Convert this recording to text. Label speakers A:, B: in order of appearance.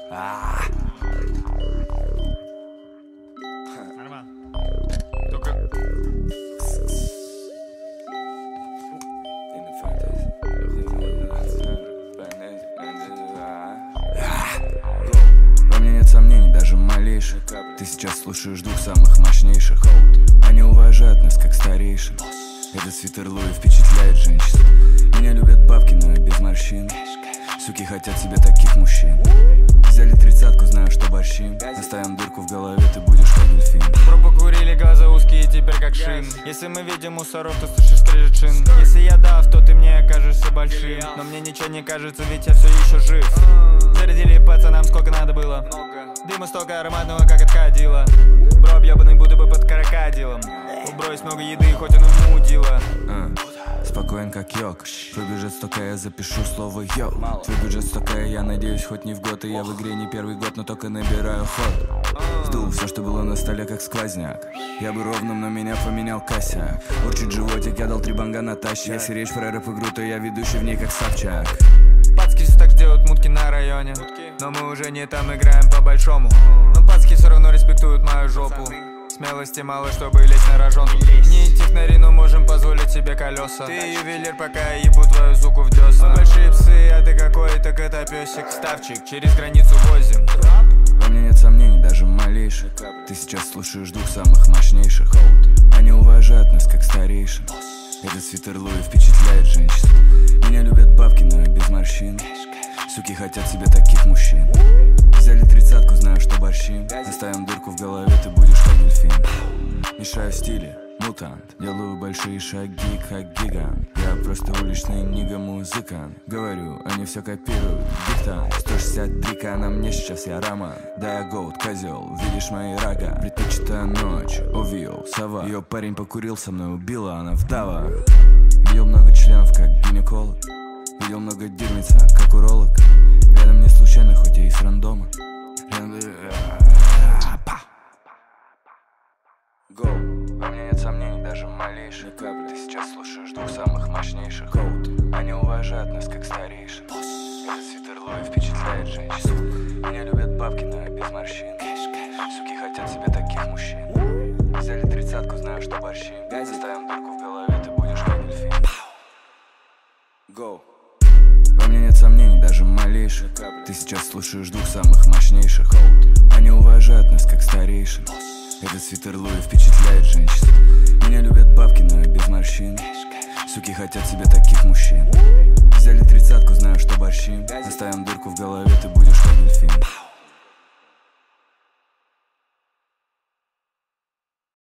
A: Нормально. Только...
B: Во мне нет сомнений, даже малейших. Ты сейчас слушаешь двух самых мощнейших. Они уважают нас как старейшин. Этот свитер Луи впечатляет женщин. Меня любят бабки, но я без морщин. Суки хотят себе таких мужчин. Взяли 30-ку, знаю, что борщим. Оставим дырку в голове, ты будешь как дельфин.
C: Пробу курили, глаза узкие, теперь как шин. Если мы видим мусоров, то слышишь скрежет шин. Если я дав, то ты мне окажешься большим. Но мне ничего не кажется, ведь я все еще жив. Зарядили пацанам сколько надо было. Дыма столько ароматного, как от кадила. Бро объебанный, будто бы под крокодилом. Убрось много еды, хоть он и мудила.
B: Спокоен как йог. Твой бюджет столько, я запишу слово йо. Твой бюджет столько, я надеюсь, хоть не в год. И я в игре не первый год, но только набираю ход. Сдул все, что было на столе, как сквозняк. Я был ровным, но меня поменял косяк. Урчит животик, я дал 3 банга Натаще. Если речь про рэп-игру, то я ведущий в ней, как Собчак.
C: Пацки все так делают мутки на районе. Но мы уже не там играем по-большому. Но пацки все равно респектуют мою жопу. Смелости мало, чтобы лезть на рожон. Не технари, но можем позволить себе колеса. Ты ювелир, пока я ебу твою суку в десна. Мы большие псы, а ты какой-то котопесик. Ставчик, через границу возим.
B: Во мне нет сомнений, даже малейших. Ты сейчас слушаешь двух самых мощнейших. Они уважают нас как старейшин. Этот свитер Луи впечатляет женщин. Меня любят бабки, но я без морщин. Суки хотят себе таких мужчин. Взяли 30-ку, знаю, что борщим. Оставим дырку в голове, ты будешь как дельфин. Мешаю стили, мутант. Делаю большие шаги, как гигант. Я просто уличный нига-музыкант. Говорю, они все копируют, диктант. 163к на мне сейчас, я роман. Да, я гоут, козел, видишь мои рога. Предпочитаю ночь, увидел, сова. Ее парень покурил со мной, убила, она вдова. Видел много членов, как гинеколог. Видел много дерьмица, как уролог. Рядом не случайно, хоть я и с рандома. Go. Во мне нет сомнений, даже малейших. Ты сейчас слушаешь двух самых мощнейших. Они уважают нас как старейшин. Этот свитер Луи впечатляет женщин. Меня любят бабки, но я без морщин. Суки хотят себе таких мужчин. Взяли 30-ку, знаю, что борщим. Заставим дырку в голове, ты будешь как дельфин. Go. Во мне нет сомнений, даже малейших. Ты сейчас слушаешь двух самых мощнейших. Они уважают нас как старейшин. Этот свитер Луи впечатляет женщин. Меня любят бабки, но я без морщин. Суки хотят себе таких мужчин. Взяли 30-ку, знаю, что борщим. Заставим дырку в голове, ты будешь как дельфин.